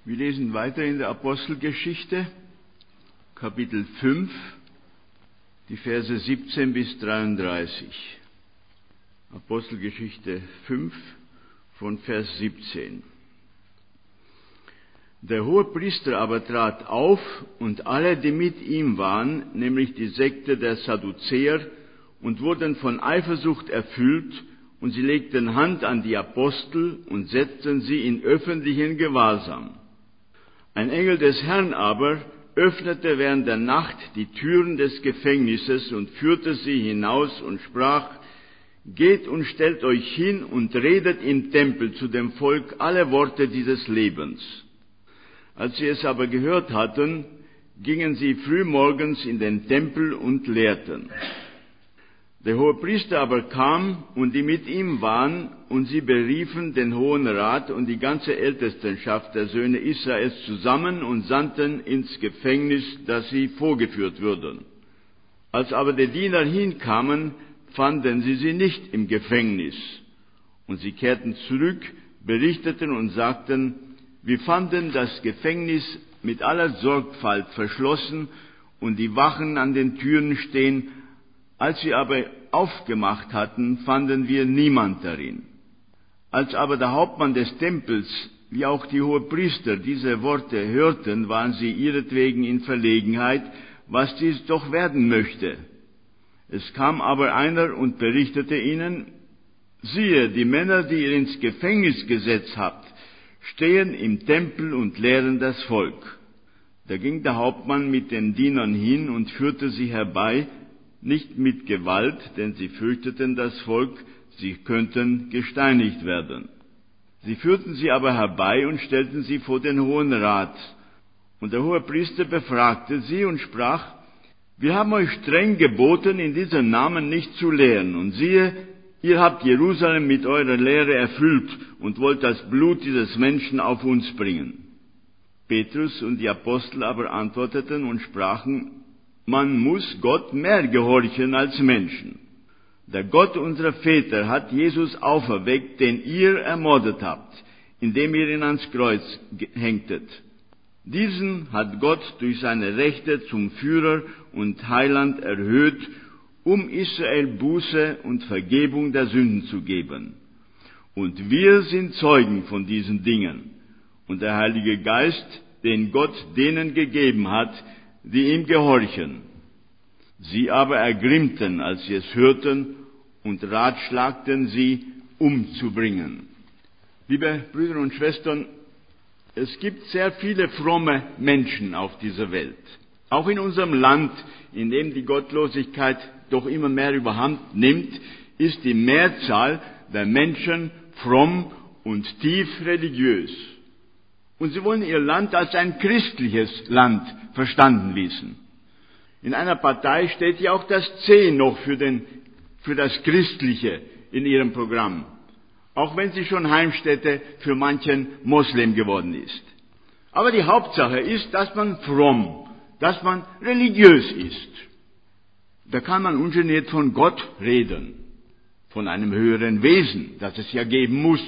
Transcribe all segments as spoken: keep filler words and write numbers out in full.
Wir lesen weiter in der Apostelgeschichte, Kapitel fünf, die Verse siebzehn bis dreiunddreißig. Apostelgeschichte fünf von Vers siebzehn. Der Hohepriester aber trat auf, und alle, die mit ihm waren, nämlich die Sekte der Sadduzäer, und wurden von Eifersucht erfüllt, und sie legten Hand an die Apostel und setzten sie in öffentlichen Gewahrsam. Ein Engel des Herrn aber öffnete während der Nacht die Türen des Gefängnisses und führte sie hinaus und sprach: Geht und stellt euch hin und redet im Tempel zu dem Volk alle Worte dieses Lebens. Als sie es aber gehört hatten, gingen sie frühmorgens in den Tempel und lehrten. Der Hohepriester aber kam, und die mit ihm waren, und sie beriefen den Hohen Rat und die ganze Ältestenschaft der Söhne Israels zusammen und sandten ins Gefängnis, dass sie vorgeführt würden. Als aber die Diener hinkamen, fanden sie sie nicht im Gefängnis. Und sie kehrten zurück, berichteten und sagten: Wir fanden das Gefängnis mit aller Sorgfalt verschlossen und die Wachen an den Türen stehen. Als wir aber aufgemacht hatten, fanden wir niemand darin. Als aber der Hauptmann des Tempels, wie auch die Hohepriester, diese Worte hörten, waren sie ihretwegen in Verlegenheit, was dies doch werden möchte. Es kam aber einer und berichtete ihnen: Siehe, die Männer, die ihr ins Gefängnis gesetzt habt, stehen im Tempel und lehren das Volk. Da ging der Hauptmann mit den Dienern hin und führte sie herbei, nicht mit Gewalt, denn sie fürchteten das Volk, sie könnten gesteinigt werden. Sie führten sie aber herbei und stellten sie vor den Hohen Rat. Und der Hohepriester befragte sie und sprach: Wir haben euch streng geboten, in diesem Namen nicht zu lehren. Und siehe, ihr habt Jerusalem mit eurer Lehre erfüllt und wollt das Blut dieses Menschen auf uns bringen. Petrus und die Apostel aber antworteten und sprachen: Man muss Gott mehr gehorchen als Menschen. Der Gott unserer Väter hat Jesus auferweckt, den ihr ermordet habt, indem ihr ihn ans Kreuz hängtet. Diesen hat Gott durch seine Rechte zum Führer und Heiland erhöht, um Israel Buße und Vergebung der Sünden zu geben. Und wir sind Zeugen von diesen Dingen. Und der Heilige Geist, den Gott denen gegeben hat, die ihm gehorchen. Sie aber ergrimmten, als sie es hörten, und ratschlagten sie, umzubringen. Liebe Brüder und Schwestern, es gibt sehr viele fromme Menschen auf dieser Welt. Auch in unserem Land, in dem die Gottlosigkeit doch immer mehr überhand nimmt, ist die Mehrzahl der Menschen fromm und tief religiös. Und sie wollen ihr Land als ein christliches Land verstanden wissen. In einer Partei steht ja auch das C noch für, den, für das Christliche in ihrem Programm, auch wenn sie schon Heimstätte für manchen Moslem geworden ist. Aber die Hauptsache ist, dass man fromm, dass man religiös ist. Da kann man ungeniert von Gott reden, von einem höheren Wesen, das es ja geben muss.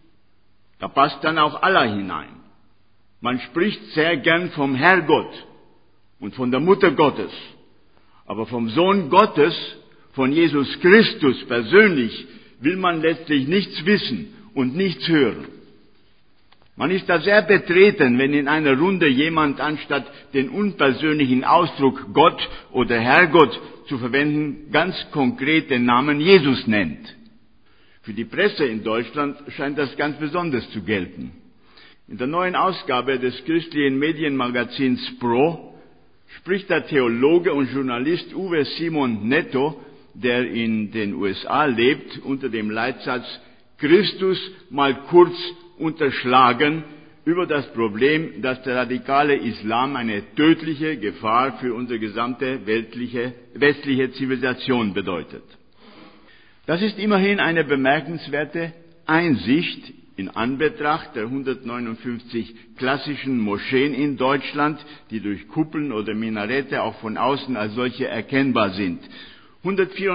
Da passt dann auch Allah hinein. Man spricht sehr gern vom Herrgott und von der Mutter Gottes. Aber vom Sohn Gottes, von Jesus Christus persönlich, will man letztlich nichts wissen und nichts hören. Man ist da sehr betreten, wenn in einer Runde jemand anstatt den unpersönlichen Ausdruck Gott oder Herrgott zu verwenden, ganz konkret den Namen Jesus nennt. Für die Presse in Deutschland scheint das ganz besonders zu gelten. In der neuen Ausgabe des christlichen Medienmagazins Pro spricht der Theologe und Journalist Uwe Simon Netto, der in den U S A lebt, unter dem Leitsatz Christus mal kurz unterschlagen, über das Problem, dass der radikale Islam eine tödliche Gefahr für unsere gesamte weltliche, westliche Zivilisation bedeutet. Das ist immerhin eine bemerkenswerte Einsicht in Anbetracht der hundertneunundfünfzig klassischen Moscheen in Deutschland, die durch Kuppeln oder Minarette auch von außen als solche erkennbar sind.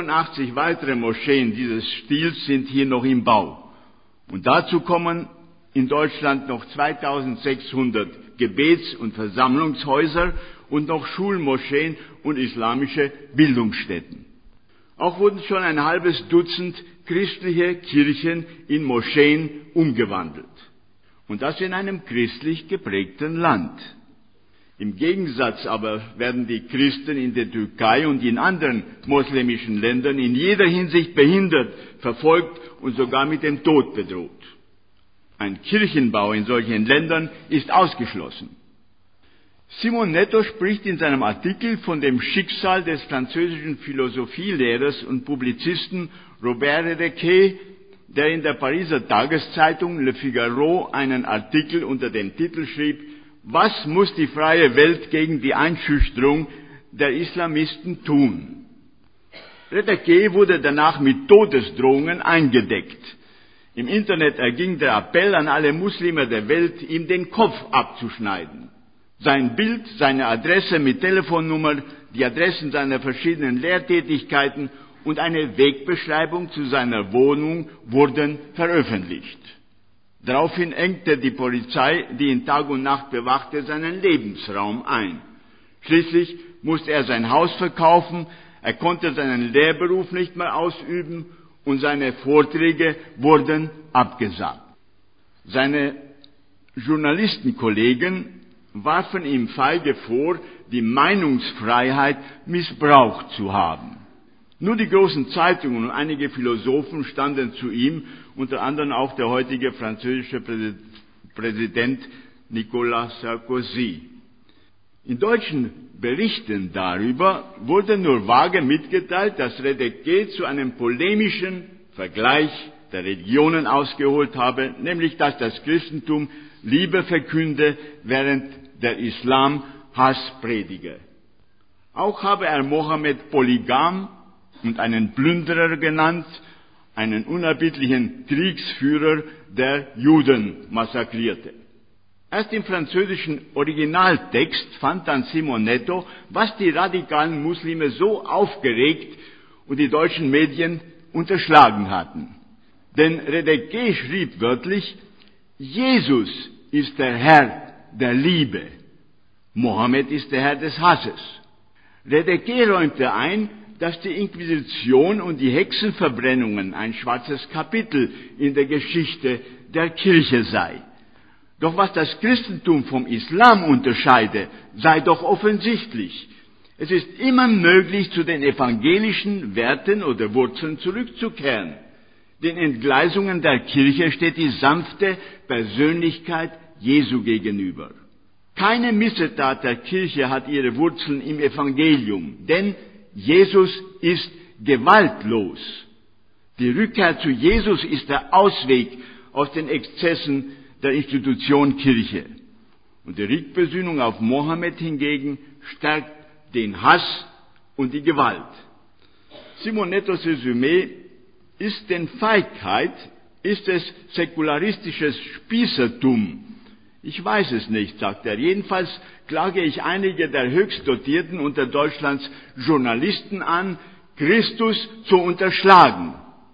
hundertvierundachtzig weitere Moscheen dieses Stils sind hier noch im Bau. Und dazu kommen in Deutschland noch zweitausendsechshundert Gebets- und Versammlungshäuser und noch Schulmoscheen und islamische Bildungsstätten. Auch wurden schon ein halbes Dutzend christliche Kirchen in Moscheen umgewandelt. Und das in einem christlich geprägten Land. Im Gegensatz aber werden die Christen in der Türkei und in anderen muslimischen Ländern in jeder Hinsicht behindert, verfolgt und sogar mit dem Tod bedroht. Ein Kirchenbau in solchen Ländern ist ausgeschlossen. Simon Netto spricht in seinem Artikel von dem Schicksal des französischen Philosophielehrers und Publizisten Robert Redeker, der in der Pariser Tageszeitung Le Figaro einen Artikel unter dem Titel schrieb: Was muss die freie Welt gegen die Einschüchterung der Islamisten tun? Redeker wurde danach mit Todesdrohungen eingedeckt. Im Internet erging der Appell an alle Muslime der Welt, ihm den Kopf abzuschneiden. Sein Bild, seine Adresse mit Telefonnummer, die Adressen seiner verschiedenen Lehrtätigkeiten und eine Wegbeschreibung zu seiner Wohnung wurden veröffentlicht. Daraufhin engte die Polizei, die ihn Tag und Nacht bewachte, seinen Lebensraum ein. Schließlich musste er sein Haus verkaufen, er konnte seinen Lehrberuf nicht mehr ausüben und seine Vorträge wurden abgesagt. Seine Journalistenkollegen warfen ihm feige vor, die Meinungsfreiheit missbraucht zu haben. Nur die großen Zeitungen und einige Philosophen standen zu ihm, unter anderem auch der heutige französische Präsident Nicolas Sarkozy. In deutschen Berichten darüber wurde nur vage mitgeteilt, dass Redeker zu einem polemischen Vergleich der Religionen ausgeholt habe, nämlich dass das Christentum Liebe verkünde, während der Islam Hass predige. Auch habe er Mohammed polygam und einen Plünderer genannt, einen unerbittlichen Kriegsführer, der Juden massakrierte. Erst im französischen Originaltext fand dann Simon Netto, was die radikalen Muslime so aufgeregt und die deutschen Medien unterschlagen hatten. Denn Redeker schrieb wörtlich: Jesus ist der Herr der Liebe, Mohammed ist der Herr des Hasses. Redeker räumte ein, dass die Inquisition und die Hexenverbrennungen ein schwarzes Kapitel in der Geschichte der Kirche sei. Doch was das Christentum vom Islam unterscheide, sei doch offensichtlich. Es ist immer möglich, zu den evangelischen Werten oder Wurzeln zurückzukehren. Den Entgleisungen der Kirche steht die sanfte Persönlichkeit Jesu gegenüber. Keine Missetat der Kirche hat ihre Wurzeln im Evangelium, denn Jesus ist gewaltlos. Die Rückkehr zu Jesus ist der Ausweg aus den Exzessen der Institution Kirche. Und die Rückbesinnung auf Mohammed hingegen stärkt den Hass und die Gewalt. Simon Nettos Resümee: Ist denn Feigheit, ist es säkularistisches Spießertum? Ich weiß es nicht, sagt er. Jedenfalls klage ich einige der höchst dotierten unter Deutschlands Journalisten an, Christus zu unterschlagen.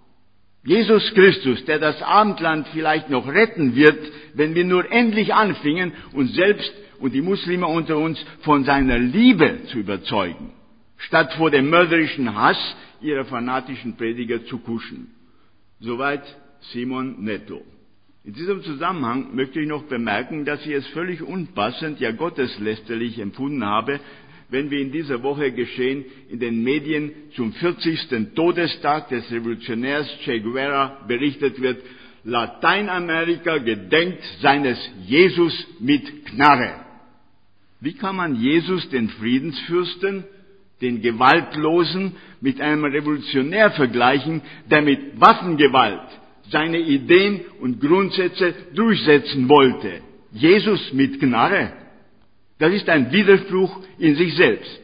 Jesus Christus, der das Abendland vielleicht noch retten wird, wenn wir nur endlich anfingen, uns selbst und die Muslime unter uns von seiner Liebe zu überzeugen, statt vor dem mörderischen Hass ihrer fanatischen Prediger zu kuschen. Soweit Simon Netto. In diesem Zusammenhang möchte ich noch bemerken, dass ich es völlig unpassend, ja gotteslästerlich empfunden habe, wenn wie in dieser Woche geschehen, in den Medien zum vierzigsten Todestag des Revolutionärs Che Guevara berichtet wird: Lateinamerika gedenkt seines Jesus mit Knarre. Wie kann man Jesus, den Friedensfürsten, den Gewaltlosen, mit einem Revolutionär vergleichen, der mit Waffengewalt seine Ideen und Grundsätze durchsetzen wollte? Jesus mit Knarre? Das ist ein Widerspruch in sich selbst.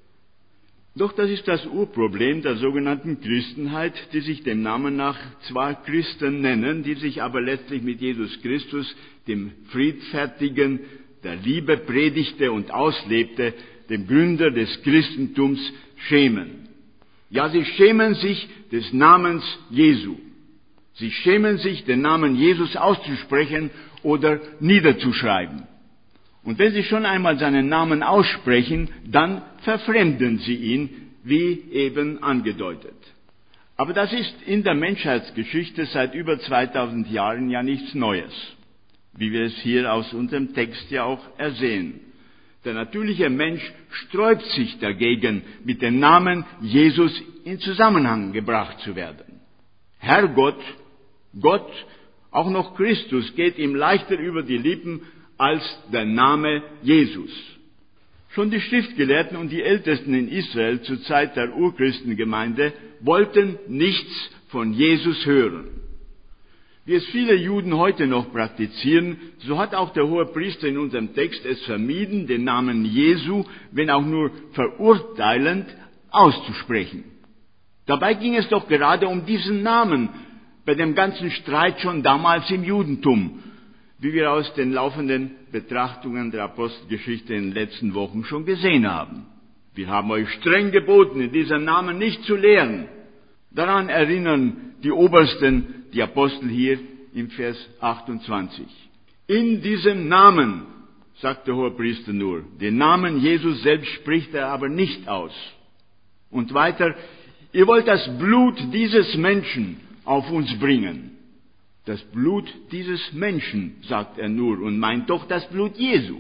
Doch das ist das Urproblem der sogenannten Christenheit, die sich dem Namen nach zwar Christen nennen, die sich aber letztlich mit Jesus Christus, dem Friedfertigen, der Liebe predigte und auslebte, dem Gründer des Christentums, schämen. Ja, sie schämen sich des Namens Jesu. Sie schämen sich, den Namen Jesus auszusprechen oder niederzuschreiben. Und wenn sie schon einmal seinen Namen aussprechen, dann verfremden sie ihn, wie eben angedeutet. Aber das ist in der Menschheitsgeschichte seit über zweitausend Jahren ja nichts Neues, wie wir es hier aus unserem Text ja auch ersehen. Der natürliche Mensch sträubt sich dagegen, mit dem Namen Jesus in Zusammenhang gebracht zu werden. Herrgott, Gott, auch noch Christus geht ihm leichter über die Lippen als der Name Jesus. Schon die Schriftgelehrten und die Ältesten in Israel zur Zeit der Urchristengemeinde wollten nichts von Jesus hören. Wie es viele Juden heute noch praktizieren, so hat auch der Hohepriester in unserem Text es vermieden, den Namen Jesu, wenn auch nur verurteilend, auszusprechen. Dabei ging es doch gerade um diesen Namen bei dem ganzen Streit schon damals im Judentum, wie wir aus den laufenden Betrachtungen der Apostelgeschichte in den letzten Wochen schon gesehen haben. Wir haben euch streng geboten, in diesem Namen nicht zu lehren. Daran erinnern die Obersten, die Apostel hier im Vers achtundzwanzig. In diesem Namen, sagt der Hohepriester nur, den Namen Jesus selbst spricht er aber nicht aus. Und weiter, ihr wollt das Blut dieses Menschen auf uns bringen. Das Blut dieses Menschen, sagt er nur, und meint doch das Blut Jesu.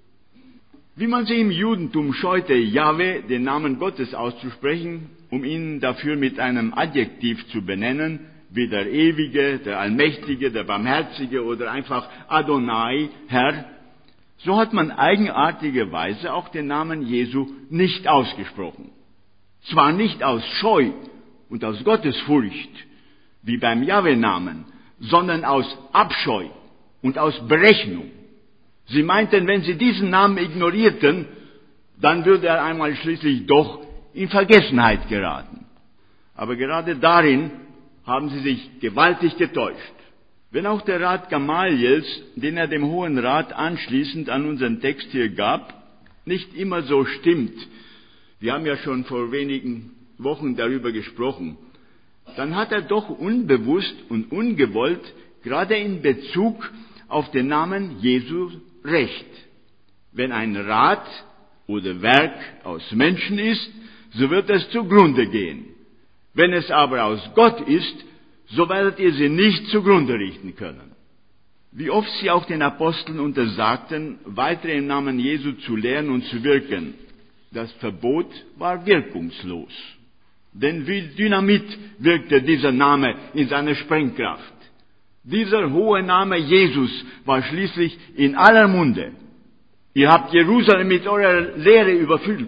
Wie man sich im Judentum scheute, Jahwe, den Namen Gottes auszusprechen, um ihn dafür mit einem Adjektiv zu benennen, wie der Ewige, der Allmächtige, der Barmherzige oder einfach Adonai, Herr, so hat man eigenartigerweise auch den Namen Jesu nicht ausgesprochen. Zwar nicht aus Scheu und aus Gottesfurcht, wie beim Jahwe-Namen, sondern aus Abscheu und aus Berechnung. Sie meinten, wenn sie diesen Namen ignorierten, dann würde er einmal schließlich doch in Vergessenheit geraten. Aber gerade darin haben sie sich gewaltig getäuscht. Wenn auch der Rat Gamaliels, den er dem Hohen Rat anschließend an unseren Text hier gab, nicht immer so stimmt, wir haben ja schon vor wenigen Wochen darüber gesprochen, dann hat er doch unbewusst und ungewollt, gerade in Bezug auf den Namen Jesu, recht. Wenn ein Rat oder Werk aus Menschen ist, so wird es zugrunde gehen. Wenn es aber aus Gott ist, so werdet ihr sie nicht zugrunde richten können. Wie oft sie auch den Aposteln untersagten, weiter im Namen Jesu zu lehren und zu wirken. Das Verbot war wirkungslos. Denn wie Dynamit wirkte dieser Name in seiner Sprengkraft. Dieser hohe Name Jesus war schließlich in aller Munde. Ihr habt Jerusalem mit eurer Lehre überfüllt.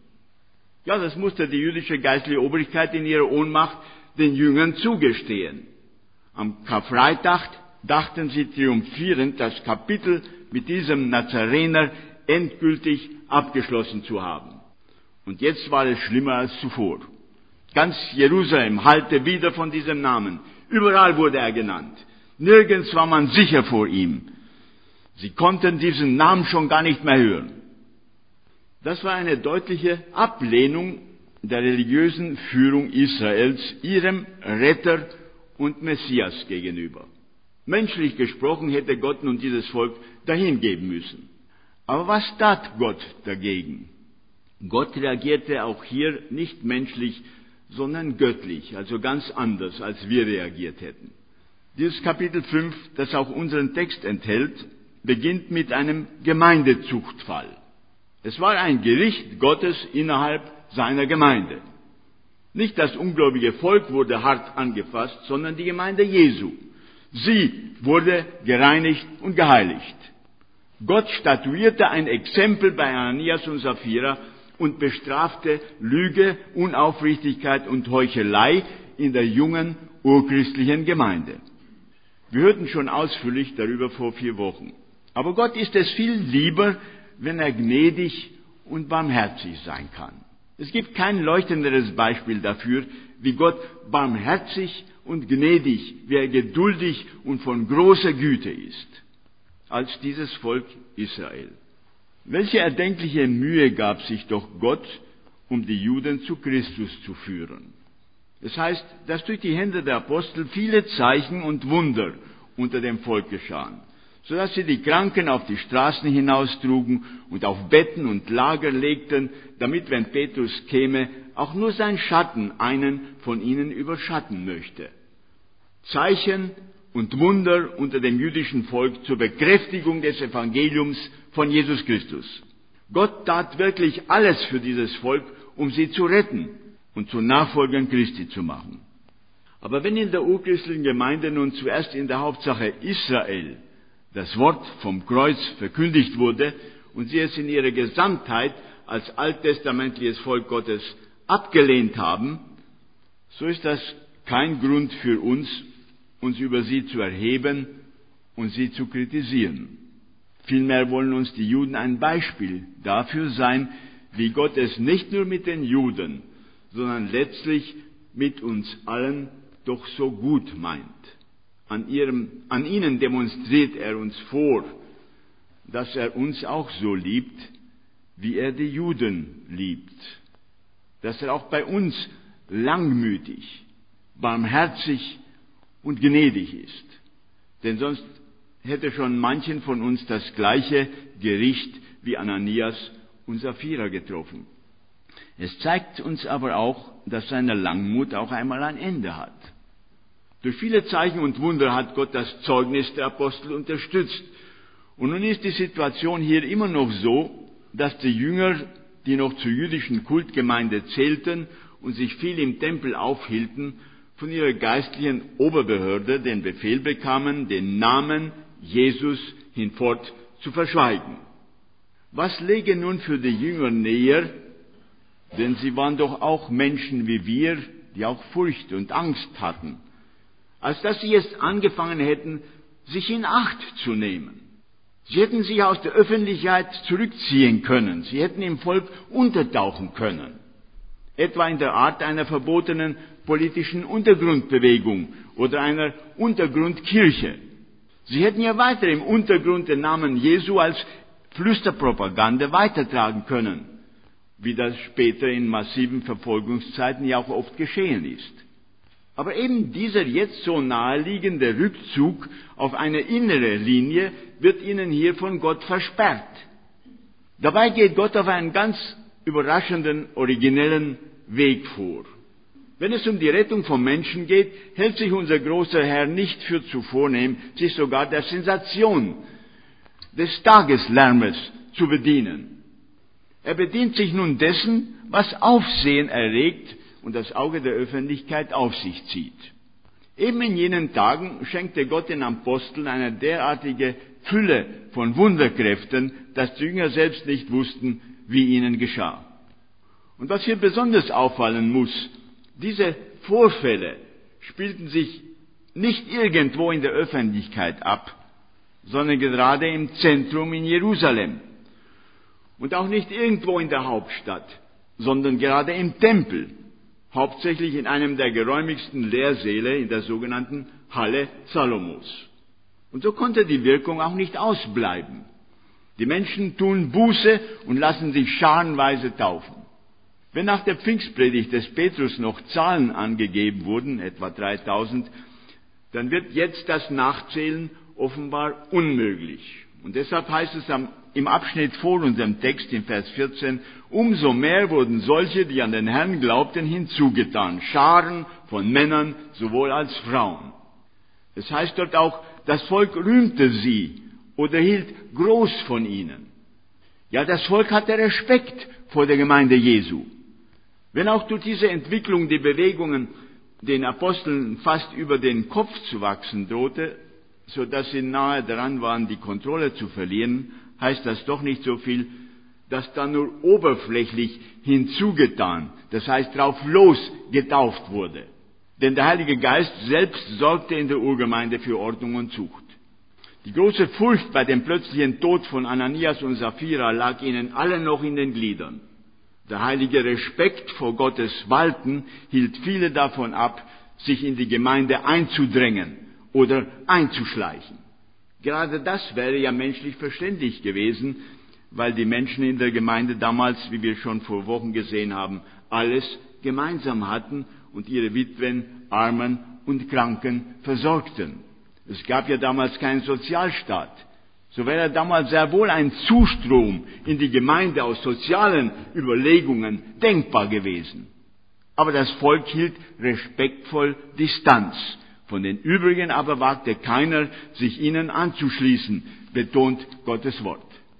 Ja, das musste die jüdische geistliche Obrigkeit in ihrer Ohnmacht den Jüngern zugestehen. Am Karfreitag dachten sie triumphierend, das Kapitel mit diesem Nazarener endgültig abgeschlossen zu haben. Und jetzt war es schlimmer als zuvor. Ganz Jerusalem hallte wieder von diesem Namen. Überall wurde er genannt. Nirgends war man sicher vor ihm. Sie konnten diesen Namen schon gar nicht mehr hören. Das war eine deutliche Ablehnung der religiösen Führung Israels, ihrem Retter und Messias gegenüber. Menschlich gesprochen hätte Gott nun dieses Volk dahingeben müssen. Aber was tat Gott dagegen? Gott reagierte auch hier nicht menschlich, sondern göttlich, also ganz anders, als wir reagiert hätten. Dieses Kapitel fünf, das auch unseren Text enthält, beginnt mit einem Gemeindezuchtfall. Es war ein Gericht Gottes innerhalb seiner Gemeinde. Nicht das ungläubige Volk wurde hart angefasst, sondern die Gemeinde Jesu. Sie wurde gereinigt und geheiligt. Gott statuierte ein Exempel bei Ananias und Sapphira und bestrafte Lüge, Unaufrichtigkeit und Heuchelei in der jungen urchristlichen Gemeinde. Wir hörten schon ausführlich darüber vor vier Wochen. Aber Gott ist es viel lieber, wenn er gnädig und barmherzig sein kann. Es gibt kein leuchtenderes Beispiel dafür, wie Gott barmherzig und gnädig, wie er geduldig und von großer Güte ist, als dieses Volk Israel. Welche erdenkliche Mühe gab sich doch Gott, um die Juden zu Christus zu führen. Das heißt, dass durch die Hände der Apostel viele Zeichen und Wunder unter dem Volk geschahen, sodass sie die Kranken auf die Straßen hinaustrugen und auf Betten und Lager legten, damit, wenn Petrus käme, auch nur sein Schatten einen von ihnen überschatten möchte. Zeichen und Wunder unter dem jüdischen Volk zur Bekräftigung des Evangeliums von Jesus Christus. Gott tat wirklich alles für dieses Volk, um sie zu retten und zu Nachfolgern Christi zu machen. Aber wenn in der urchristlichen Gemeinde nun zuerst in der Hauptsache Israel das Wort vom Kreuz verkündigt wurde und sie es in ihrer Gesamtheit als alttestamentliches Volk Gottes abgelehnt haben, so ist das kein Grund für uns, uns über sie zu erheben und sie zu kritisieren. Vielmehr wollen uns die Juden ein Beispiel dafür sein, wie Gott es nicht nur mit den Juden, sondern letztlich mit uns allen doch so gut meint. An, ihrem, an ihnen demonstriert er uns vor, dass er uns auch so liebt, wie er die Juden liebt. Dass er auch bei uns langmütig, barmherzig und gnädig ist. Denn sonst hätte schon manchen von uns das gleiche Gericht wie Ananias und Sapphira getroffen. Es zeigt uns aber auch, dass seine Langmut auch einmal ein Ende hat. Durch viele Zeichen und Wunder hat Gott das Zeugnis der Apostel unterstützt. Und nun ist die Situation hier immer noch so, dass die Jünger, die noch zur jüdischen Kultgemeinde zählten und sich viel im Tempel aufhielten, von ihrer geistlichen Oberbehörde den Befehl bekamen, den Namen Jesus hinfort zu verschweigen. Was läge nun für die Jünger näher? Denn sie waren doch auch Menschen wie wir, die auch Furcht und Angst hatten, als dass sie jetzt angefangen hätten, sich in Acht zu nehmen. Sie hätten sich aus der Öffentlichkeit zurückziehen können. Sie hätten im Volk untertauchen können. Etwa in der Art einer verbotenen politischen Untergrundbewegung oder einer Untergrundkirche. Sie hätten ja weiter im Untergrund den Namen Jesu als Flüsterpropaganda weitertragen können, wie das später in massiven Verfolgungszeiten ja auch oft geschehen ist. Aber eben dieser jetzt so naheliegende Rückzug auf eine innere Linie wird ihnen hier von Gott versperrt. Dabei geht Gott auf einen ganz überraschenden, originellen Weg vor. Wenn es um die Rettung von Menschen geht, hält sich unser großer Herr nicht für zu vornehm, sich sogar der Sensation, des Tageslärmes zu bedienen. Er bedient sich nun dessen, was Aufsehen erregt und das Auge der Öffentlichkeit auf sich zieht. Eben in jenen Tagen schenkte Gott den Aposteln eine derartige Fülle von Wunderkräften, dass die Jünger selbst nicht wussten, wie ihnen geschah. Und was hier besonders auffallen muss, diese Vorfälle spielten sich nicht irgendwo in der Öffentlichkeit ab, sondern gerade im Zentrum in Jerusalem. Und auch nicht irgendwo in der Hauptstadt, sondern gerade im Tempel, hauptsächlich in einem der geräumigsten Lehrsäle in der sogenannten Halle Salomos. Und so konnte die Wirkung auch nicht ausbleiben. Die Menschen tun Buße und lassen sich scharenweise taufen. Wenn nach der Pfingstpredigt des Petrus noch Zahlen angegeben wurden, etwa dreitausend, dann wird jetzt das Nachzählen offenbar unmöglich. Und deshalb heißt es am, im Abschnitt vor unserem Text, in Vers vierzehn, umso mehr wurden solche, die an den Herrn glaubten, hinzugetan, Scharen von Männern sowohl als Frauen. Es heißt dort auch, das Volk rühmte sie oder hielt groß von ihnen. Ja, das Volk hatte Respekt vor der Gemeinde Jesu. Wenn auch durch diese Entwicklung die Bewegungen den Aposteln fast über den Kopf zu wachsen drohte, so dass sie nahe daran waren, die Kontrolle zu verlieren, heißt das doch nicht so viel, dass da nur oberflächlich hinzugetan, das heißt drauf los getauft wurde. Denn der Heilige Geist selbst sorgte in der Urgemeinde für Ordnung und Zucht. Die große Furcht bei dem plötzlichen Tod von Ananias und Sapphira lag ihnen alle noch in den Gliedern. Der heilige Respekt vor Gottes Walten hielt viele davon ab, sich in die Gemeinde einzudrängen oder einzuschleichen. Gerade das wäre ja menschlich verständlich gewesen, weil die Menschen in der Gemeinde damals, wie wir schon vor Wochen gesehen haben, alles gemeinsam hatten und ihre Witwen, Armen und Kranken versorgten. Es gab ja damals keinen Sozialstaat. So wäre damals sehr wohl ein Zustrom in die Gemeinde aus sozialen Überlegungen denkbar gewesen. Aber das Volk hielt respektvoll Distanz. Von den übrigen aber wagte keiner, sich ihnen anzuschließen, betont Gottes Wort.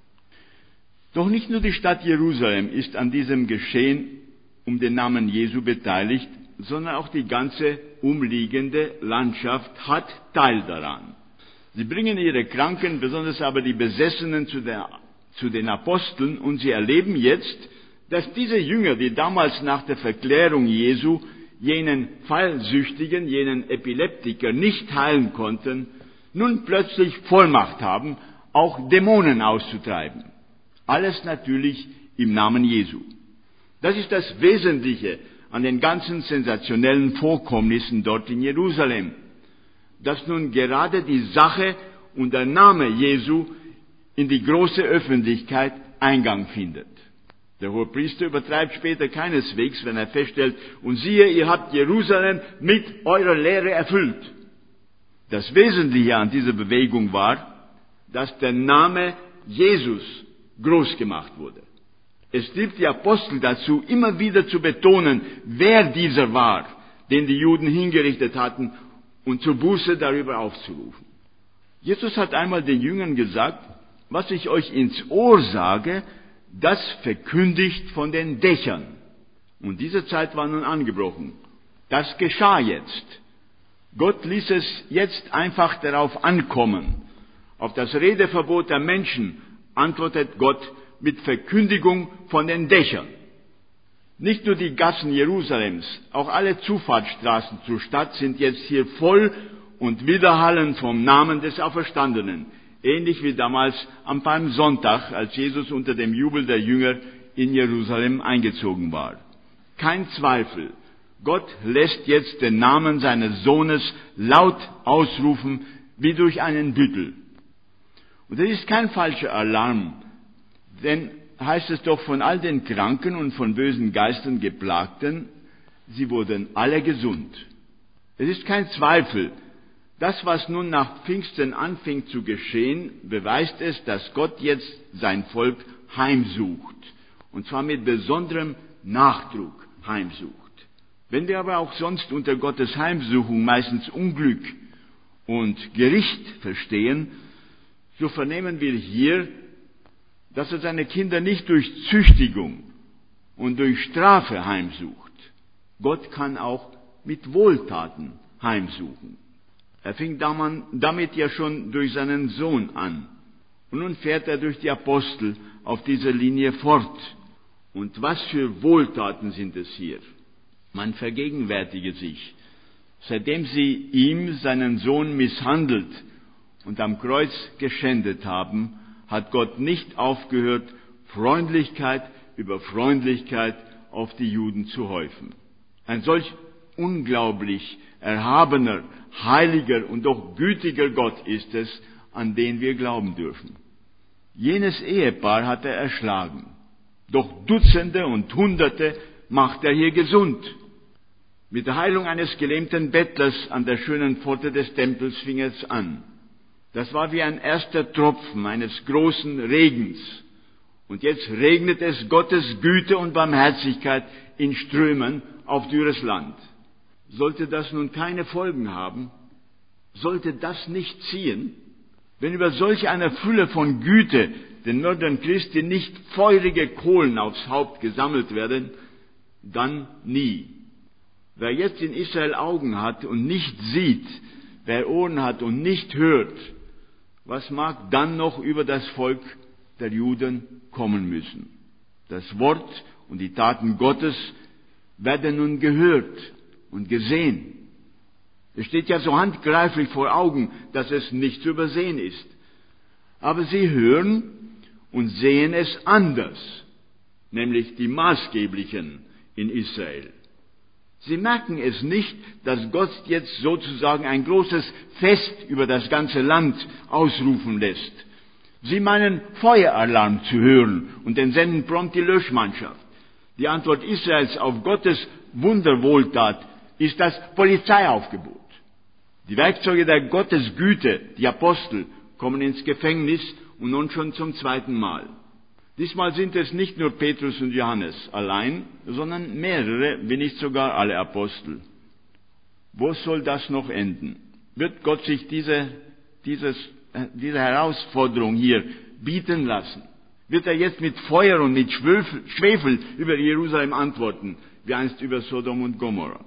Doch nicht nur die Stadt Jerusalem ist an diesem Geschehen um den Namen Jesu beteiligt, sondern auch die ganze umliegende Landschaft hat Teil daran. Sie bringen ihre Kranken, besonders aber die Besessenen, zu, der, zu den Aposteln, und sie erleben jetzt, dass diese Jünger, die damals nach der Verklärung Jesu jenen Fallsüchtigen, jenen Epileptiker nicht heilen konnten, nun plötzlich Vollmacht haben, auch Dämonen auszutreiben. Alles natürlich im Namen Jesu. Das ist das Wesentliche an den ganzen sensationellen Vorkommnissen dort in Jerusalem, dass nun gerade die Sache und der Name Jesu in die große Öffentlichkeit Eingang findet. Der Hohepriester übertreibt später keineswegs, wenn er feststellt, und siehe, ihr habt Jerusalem mit eurer Lehre erfüllt. Das Wesentliche an dieser Bewegung war, dass der Name Jesus groß gemacht wurde. Es trieb die Apostel dazu, immer wieder zu betonen, wer dieser war, den die Juden hingerichtet hatten, und zur Buße darüber aufzurufen. Jesus hat einmal den Jüngern gesagt, was ich euch ins Ohr sage, das verkündigt von den Dächern. Und diese Zeit war nun angebrochen. Das geschah jetzt. Gott ließ es jetzt einfach darauf ankommen. Auf das Redeverbot der Menschen antwortet Gott mit Verkündigung von den Dächern. Nicht nur die Gassen Jerusalems, auch alle Zufahrtsstraßen zur Stadt sind jetzt hier voll und widerhallen vom Namen des Auferstandenen. Ähnlich wie damals am Palmsonntag, als Jesus unter dem Jubel der Jünger in Jerusalem eingezogen war. Kein Zweifel, Gott lässt jetzt den Namen seines Sohnes laut ausrufen, wie durch einen Büttel. Und das ist kein falscher Alarm, denn heißt es doch von all den Kranken und von bösen Geistern Geplagten, sie wurden alle gesund. Es ist kein Zweifel, das, was nun nach Pfingsten anfing zu geschehen, beweist es, dass Gott jetzt sein Volk heimsucht. Und zwar mit besonderem Nachdruck heimsucht. Wenn wir aber auch sonst unter Gottes Heimsuchung meistens Unglück und Gericht verstehen, so vernehmen wir hier, dass er seine Kinder nicht durch Züchtigung und durch Strafe heimsucht. Gott kann auch mit Wohltaten heimsuchen. Er fing damit ja schon durch seinen Sohn an. Und nun fährt er durch die Apostel auf dieser Linie fort. Und was für Wohltaten sind es hier? Man vergegenwärtige sich. Seitdem sie ihm, seinen Sohn, misshandelt und am Kreuz geschändet haben, hat Gott nicht aufgehört, Freundlichkeit über Freundlichkeit auf die Juden zu häufen. Ein solch unglaublich erhabener, heiliger und doch gütiger Gott ist es, an den wir glauben dürfen. Jenes Ehepaar hat er erschlagen, doch Dutzende und Hunderte macht er hier gesund. Mit der Heilung eines gelähmten Bettlers an der schönen Pforte des Tempels fing es an. Das war wie ein erster Tropfen eines großen Regens. Und jetzt regnet es Gottes Güte und Barmherzigkeit in Strömen auf dürres Land. Sollte das nun keine Folgen haben? Sollte das nicht ziehen? Wenn über solch eine Fülle von Güte den Mördern Christi nicht feurige Kohlen aufs Haupt gesammelt werden, dann nie. Wer jetzt in Israel Augen hat und nicht sieht, wer Ohren hat und nicht hört, was mag dann noch über das Volk der Juden kommen müssen? Das Wort und die Taten Gottes werden nun gehört und gesehen. Es steht ja so handgreiflich vor Augen, dass es nicht zu übersehen ist. Aber sie hören und sehen es anders, nämlich die Maßgeblichen in Israel. Sie merken es nicht, dass Gott jetzt sozusagen ein großes Fest über das ganze Land ausrufen lässt. Sie meinen, Feueralarm zu hören und entsenden prompt die Löschmannschaft. Die Antwort Israels auf Gottes Wunderwohltat ist das Polizeiaufgebot. Die Werkzeuge der Gottesgüte, die Apostel, kommen ins Gefängnis und nun schon zum zweiten Mal. Diesmal sind es nicht nur Petrus und Johannes allein, sondern mehrere, wenn nicht sogar alle Apostel. Wo soll das noch enden? Wird Gott sich diese, dieses, diese Herausforderung hier bieten lassen? Wird er jetzt mit Feuer und mit Schwefel über Jerusalem antworten, wie einst über Sodom und Gomorra?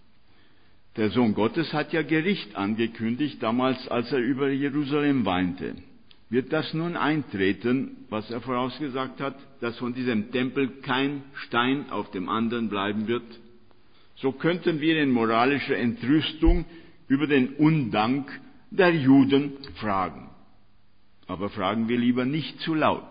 Der Sohn Gottes hat ja Gericht angekündigt, damals, als er über Jerusalem weinte. Wird das nun eintreten, was er vorausgesagt hat, dass von diesem Tempel kein Stein auf dem anderen bleiben wird? So könnten wir in moralischer Entrüstung über den Undank der Juden fragen. Aber fragen wir lieber nicht zu laut.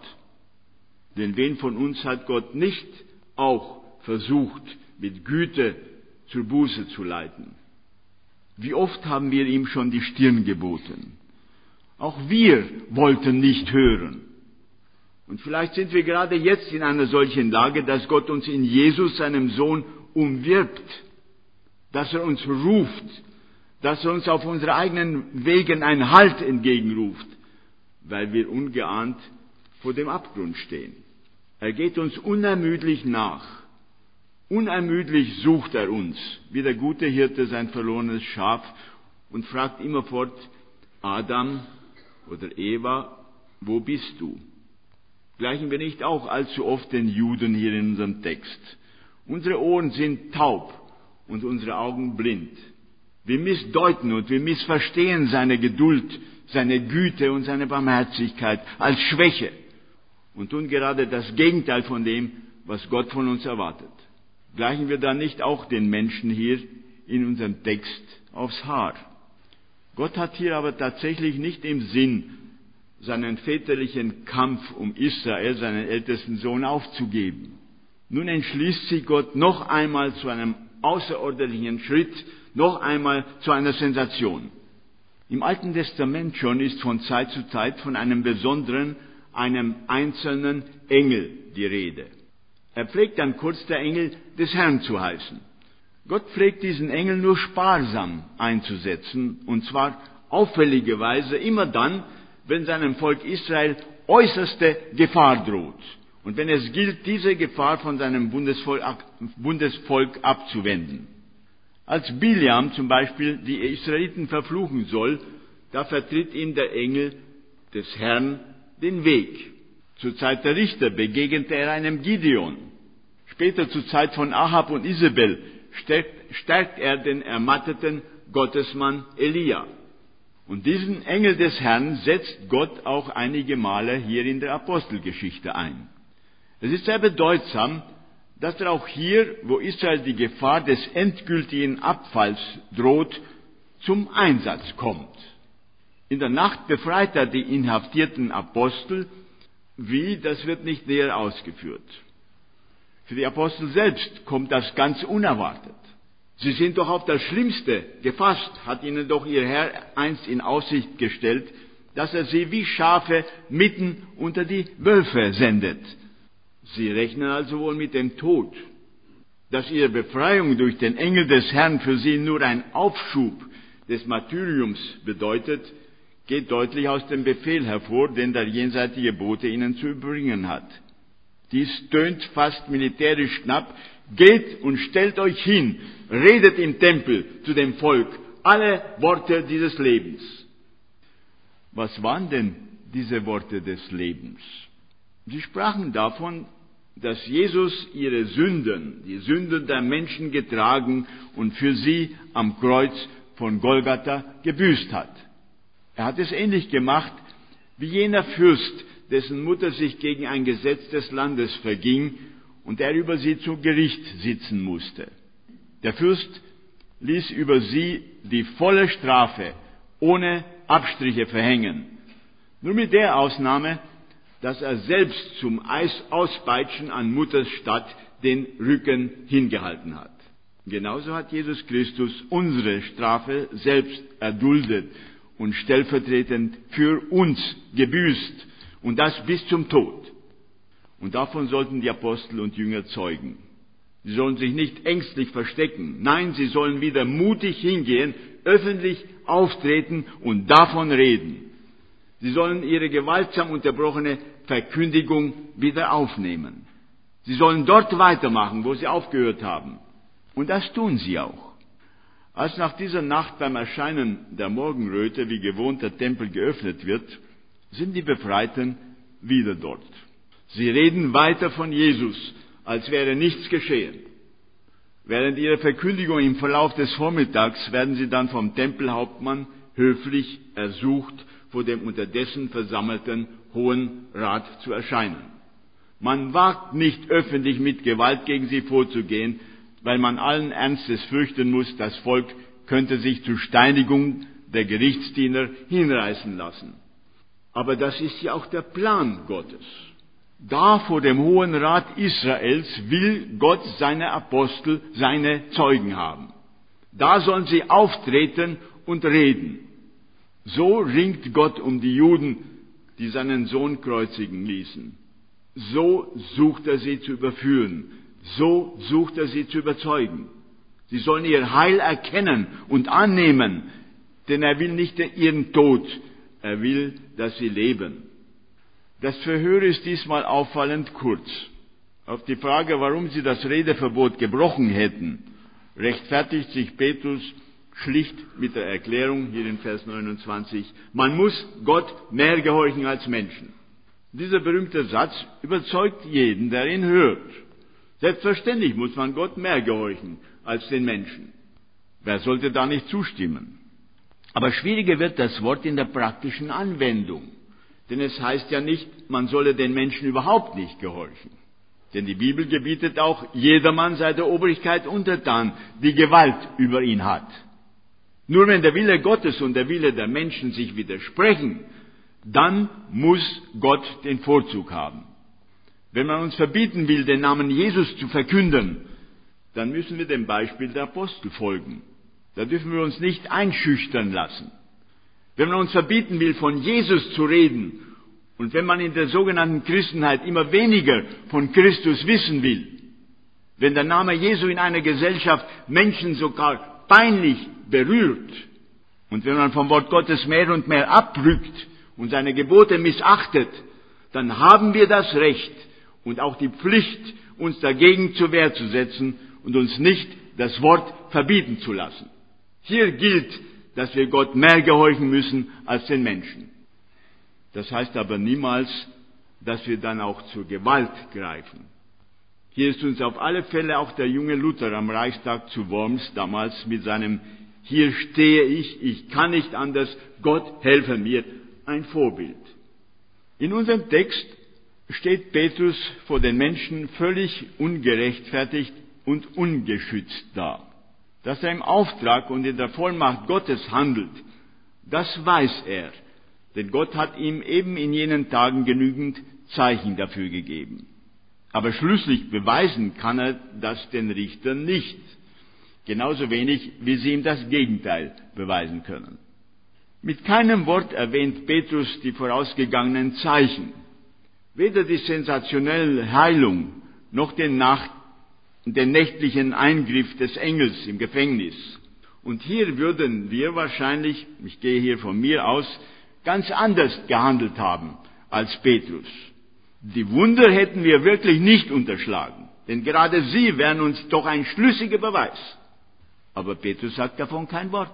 Denn wen von uns hat Gott nicht auch versucht, mit Güte zur Buße zu leiten? Wie oft haben wir ihm schon die Stirn geboten? Auch wir wollten nicht hören. Und vielleicht sind wir gerade jetzt in einer solchen Lage, dass Gott uns in Jesus, seinem Sohn, umwirbt, dass er uns ruft, dass er uns auf unseren eigenen Wegen einen Halt entgegenruft, weil wir ungeahnt vor dem Abgrund stehen. Er geht uns unermüdlich nach. Unermüdlich sucht er uns, wie der gute Hirte sein verlorenes Schaf, und fragt immerfort: Adam oder Eva, wo bist du? Gleichen wir nicht auch allzu oft den Juden hier in unserem Text? Unsere Ohren sind taub und unsere Augen blind. Wir missdeuten und wir missverstehen seine Geduld, seine Güte und seine Barmherzigkeit als Schwäche und tun gerade das Gegenteil von dem, was Gott von uns erwartet. Gleichen wir da nicht auch den Menschen hier in unserem Text aufs Haar? Gott hat hier aber tatsächlich nicht im Sinn, seinen väterlichen Kampf um Israel, seinen ältesten Sohn, aufzugeben. Nun entschließt sich Gott noch einmal zu einem außerordentlichen Schritt, noch einmal zu einer Sensation. Im Alten Testament schon ist von Zeit zu Zeit von einem besonderen, einem einzelnen Engel die Rede. Er pflegt dann kurz der Engel des Herrn zu heißen. Gott pflegt diesen Engel nur sparsam einzusetzen, und zwar auffälligerweise immer dann, wenn seinem Volk Israel äußerste Gefahr droht und wenn es gilt, diese Gefahr von seinem Bundesvolk, Bundesvolk abzuwenden. Als Bileam zum Beispiel die Israeliten verfluchen soll, da vertritt ihm der Engel des Herrn den Weg. Zur Zeit der Richter begegnete er einem Gideon. Später zur Zeit von Ahab und Isabel stärkt, stärkt er den ermatteten Gottesmann Elia. Und diesen Engel des Herrn setzt Gott auch einige Male hier in der Apostelgeschichte ein. Es ist sehr bedeutsam, dass er auch hier, wo Israel die Gefahr des endgültigen Abfalls droht, zum Einsatz kommt. In der Nacht befreit er die inhaftierten Apostel. Wie, das wird nicht näher ausgeführt. Für die Apostel selbst kommt das ganz unerwartet. Sie sind doch auf das Schlimmste gefasst, hat ihnen doch ihr Herr einst in Aussicht gestellt, dass er sie wie Schafe mitten unter die Wölfe sendet. Sie rechnen also wohl mit dem Tod. Dass ihre Befreiung durch den Engel des Herrn für sie nur ein Aufschub des Martyriums bedeutet, geht deutlich aus dem Befehl hervor, den der jenseitige Bote ihnen zu überbringen hat. Dies tönt fast militärisch knapp: Geht und stellt euch hin, redet im Tempel zu dem Volk alle Worte dieses Lebens. Was waren denn diese Worte des Lebens? Sie sprachen davon, dass Jesus ihre Sünden, die Sünden der Menschen getragen und für sie am Kreuz von Golgatha gebüßt hat. Er hat es ähnlich gemacht wie jener Fürst, dessen Mutter sich gegen ein Gesetz des Landes verging und der über sie zu Gericht sitzen musste. Der Fürst ließ über sie die volle Strafe ohne Abstriche verhängen. Nur mit der Ausnahme, dass er selbst zum Auspeitschen an Mutters Statt den Rücken hingehalten hat. Genauso hat Jesus Christus unsere Strafe selbst erduldet und stellvertretend für uns gebüßt, und das bis zum Tod. Und davon sollten die Apostel und Jünger zeugen. Sie sollen sich nicht ängstlich verstecken. Nein, sie sollen wieder mutig hingehen, öffentlich auftreten und davon reden. Sie sollen ihre gewaltsam unterbrochene Verkündigung wieder aufnehmen. Sie sollen dort weitermachen, wo sie aufgehört haben. Und das tun sie auch. Als nach dieser Nacht beim Erscheinen der Morgenröte wie gewohnt der Tempel geöffnet wird, sind die Befreiten wieder dort. Sie reden weiter von Jesus, als wäre nichts geschehen. Während ihrer Verkündigung im Verlauf des Vormittags werden sie dann vom Tempelhauptmann höflich ersucht, vor dem unterdessen versammelten Hohen Rat zu erscheinen. Man wagt nicht öffentlich mit Gewalt gegen sie vorzugehen, weil man allen Ernstes fürchten muss, das Volk könnte sich zur Steinigung der Gerichtsdiener hinreißen lassen. Aber das ist ja auch der Plan Gottes. Da vor dem Hohen Rat Israels will Gott seine Apostel, seine Zeugen haben. Da sollen sie auftreten und reden. So ringt Gott um die Juden, die seinen Sohn kreuzigen ließen. So sucht er sie zu überführen. So sucht er sie zu überzeugen. Sie sollen ihr Heil erkennen und annehmen, denn er will nicht ihren Tod, er will, dass sie leben. Das Verhör ist diesmal auffallend kurz. Auf die Frage, warum sie das Redeverbot gebrochen hätten, rechtfertigt sich Petrus schlicht mit der Erklärung, hier in Vers neunundzwanzig, man muss Gott mehr gehorchen als Menschen. Dieser berühmte Satz überzeugt jeden, der ihn hört. Selbstverständlich muss man Gott mehr gehorchen als den Menschen. Wer sollte da nicht zustimmen? Aber schwieriger wird das Wort in der praktischen Anwendung. Denn es heißt ja nicht, man solle den Menschen überhaupt nicht gehorchen. Denn die Bibel gebietet auch, jedermann sei der Obrigkeit untertan, die Gewalt über ihn hat. Nur wenn der Wille Gottes und der Wille der Menschen sich widersprechen, dann muss Gott den Vorzug haben. Wenn man uns verbieten will, den Namen Jesus zu verkünden, dann müssen wir dem Beispiel der Apostel folgen. Da dürfen wir uns nicht einschüchtern lassen. Wenn man uns verbieten will, von Jesus zu reden, und wenn man in der sogenannten Christenheit immer weniger von Christus wissen will, wenn der Name Jesu in einer Gesellschaft Menschen sogar peinlich berührt, und wenn man vom Wort Gottes mehr und mehr abrückt und seine Gebote missachtet, dann haben wir das Recht und auch die Pflicht, uns dagegen zur Wehr zu setzen und uns nicht das Wort verbieten zu lassen. Hier gilt, dass wir Gott mehr gehorchen müssen als den Menschen. Das heißt aber niemals, dass wir dann auch zur Gewalt greifen. Hier ist uns auf alle Fälle auch der junge Luther am Reichstag zu Worms damals mit seinem Hier stehe ich, ich kann nicht anders, Gott helfe mir, ein Vorbild. In unserem Text steht Petrus vor den Menschen völlig ungerechtfertigt und ungeschützt da. Dass er im Auftrag und in der Vollmacht Gottes handelt, das weiß er, denn Gott hat ihm eben in jenen Tagen genügend Zeichen dafür gegeben. Aber schließlich beweisen kann er das den Richtern nicht, genauso wenig wie sie ihm das Gegenteil beweisen können. Mit keinem Wort erwähnt Petrus die vorausgegangenen Zeichen, weder die sensationelle Heilung noch den, Nacht, den nächtlichen Eingriff des Engels im Gefängnis. Und hier würden wir wahrscheinlich, ich gehe hier von mir aus, ganz anders gehandelt haben als Petrus. Die Wunder hätten wir wirklich nicht unterschlagen, denn gerade sie wären uns doch ein schlüssiger Beweis. Aber Petrus sagt davon kein Wort.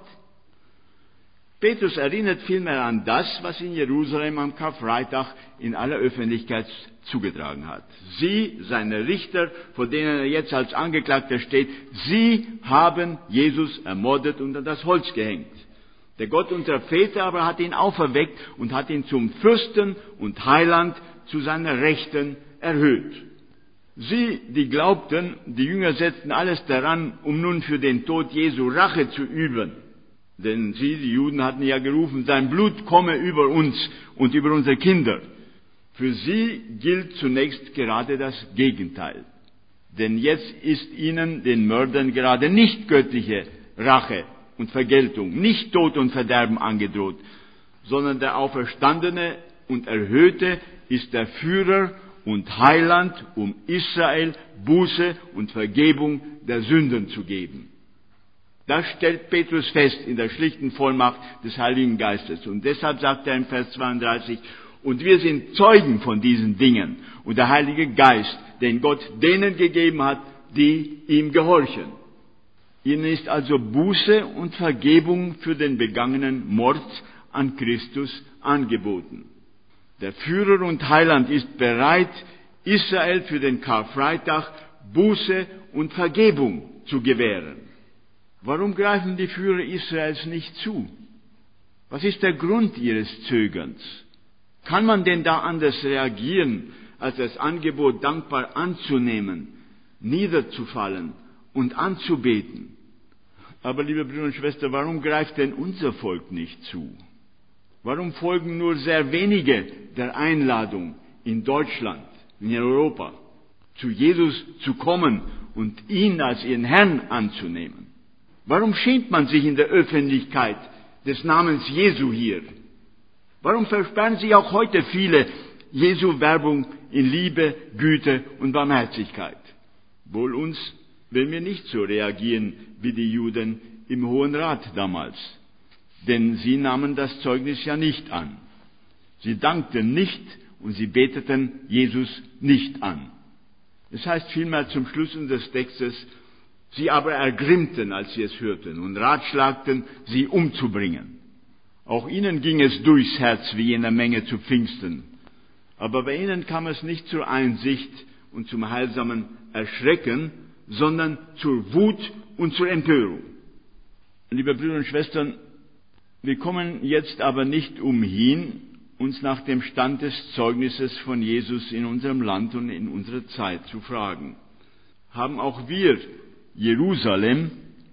Petrus erinnert vielmehr an das, was in Jerusalem am Karfreitag in aller Öffentlichkeit zugetragen hat. Sie, seine Richter, vor denen er jetzt als Angeklagter steht, sie haben Jesus ermordet und an das Holz gehängt. Der Gott unserer Väter aber hat ihn auferweckt und hat ihn zum Fürsten und Heiland zu seiner Rechten erhöht. Sie, die glaubten, die Jünger setzten alles daran, um nun für den Tod Jesu Rache zu üben. Denn sie, die Juden, hatten ja gerufen, sein Blut komme über uns und über unsere Kinder. Für sie gilt zunächst gerade das Gegenteil. Denn jetzt ist ihnen, den Mördern, gerade nicht göttliche Rache und Vergeltung, nicht Tod und Verderben angedroht, sondern der Auferstandene und Erhöhte ist der Führer und Heiland, um Israel Buße und Vergebung der Sünden zu geben. Das stellt Petrus fest in der schlichten Vollmacht des Heiligen Geistes. Und deshalb sagt er in Vers zweiunddreißig, und wir sind Zeugen von diesen Dingen. Und der Heilige Geist, den Gott denen gegeben hat, die ihm gehorchen. Ihnen ist also Buße und Vergebung für den begangenen Mord an Christus angeboten. Der Führer und Heiland ist bereit, Israel für den Karfreitag Buße und Vergebung zu gewähren. Warum greifen die Führer Israels nicht zu? Was ist der Grund ihres Zögerns? Kann man denn da anders reagieren, als das Angebot dankbar anzunehmen, niederzufallen und anzubeten? Aber, liebe Brüder und Schwestern, warum greift denn unser Volk nicht zu? Warum folgen nur sehr wenige der Einladung in Deutschland, in Europa, zu Jesus zu kommen und ihn als ihren Herrn anzunehmen? Warum schämt man sich in der Öffentlichkeit des Namens Jesu hier? Warum versperren sich auch heute viele Jesu Werbung in Liebe, Güte und Barmherzigkeit? Wohl uns werden wir nicht so reagieren wie die Juden im Hohen Rat damals. Denn sie nahmen das Zeugnis ja nicht an. Sie dankten nicht und sie beteten Jesus nicht an. Es heißt vielmehr zum Schluss unseres Textes, sie aber ergrimmten, als sie es hörten, und ratschlagten, sie umzubringen. Auch ihnen ging es durchs Herz wie jener Menge zu Pfingsten. Aber bei ihnen kam es nicht zur Einsicht und zum heilsamen Erschrecken, sondern zur Wut und zur Empörung. Liebe Brüder und Schwestern, wir kommen jetzt aber nicht umhin, uns nach dem Stand des Zeugnisses von Jesus in unserem Land und in unserer Zeit zu fragen. Haben auch wir Jerusalem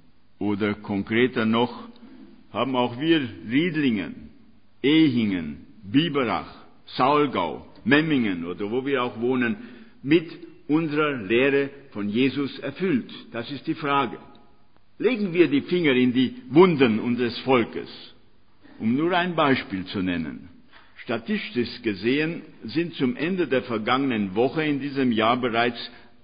oder konkreter noch, haben auch wir Riedlingen, Ehingen, Biberach, Saulgau, Memmingen oder wo wir auch wohnen, mit unserer Lehre von Jesus erfüllt? Das ist die Frage. Legen wir die Finger in die Wunden unseres Volkes, um nur ein Beispiel zu nennen. Statistisch gesehen sind zum Ende der vergangenen Woche in diesem Jahr bereits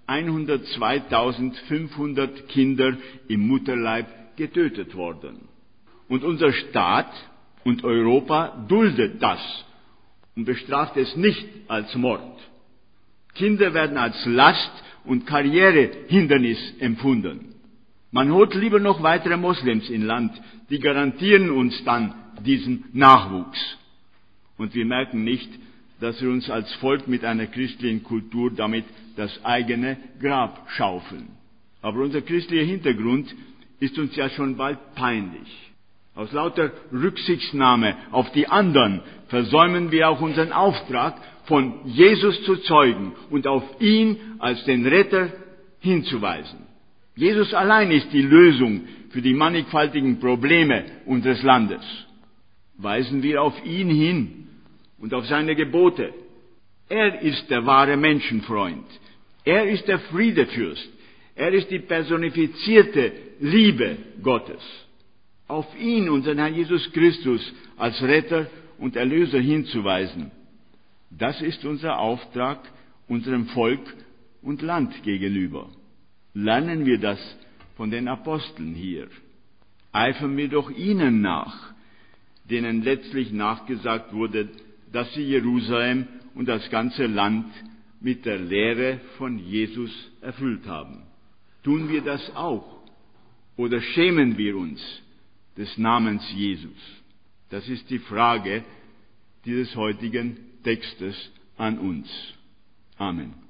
hundertzweitausendfünfhundert Kinder im Mutterleib getötet worden. Und unser Staat und Europa duldet das und bestraft es nicht als Mord. Kinder werden als Last und Karrierehindernis empfunden. Man holt lieber noch weitere Moslems in Land, die garantieren uns dann diesen Nachwuchs. Und wir merken nicht, dass wir uns als Volk mit einer christlichen Kultur damit das eigene Grab schaufeln. Aber unser christlicher Hintergrund ist uns ja schon bald peinlich. Aus lauter Rücksichtnahme auf die anderen versäumen wir auch unseren Auftrag, von Jesus zu zeugen und auf ihn als den Retter hinzuweisen. Jesus allein ist die Lösung für die mannigfaltigen Probleme unseres Landes. Weisen wir auf ihn hin und auf seine Gebote. Er ist der wahre Menschenfreund. Er ist der Friedefürst. Er ist die personifizierte Liebe Gottes. Auf ihn, unseren Herrn Jesus Christus, als Retter und Erlöser hinzuweisen. Das ist unser Auftrag unserem Volk und Land gegenüber. Lernen wir das von den Aposteln hier. Eifern wir doch ihnen nach, denen letztlich nachgesagt wurde, dass sie Jerusalem und das ganze Land mit der Lehre von Jesus erfüllt haben. Tun wir das auch? Oder schämen wir uns des Namens Jesus? Das ist die Frage dieses heutigen Textes an uns. Amen.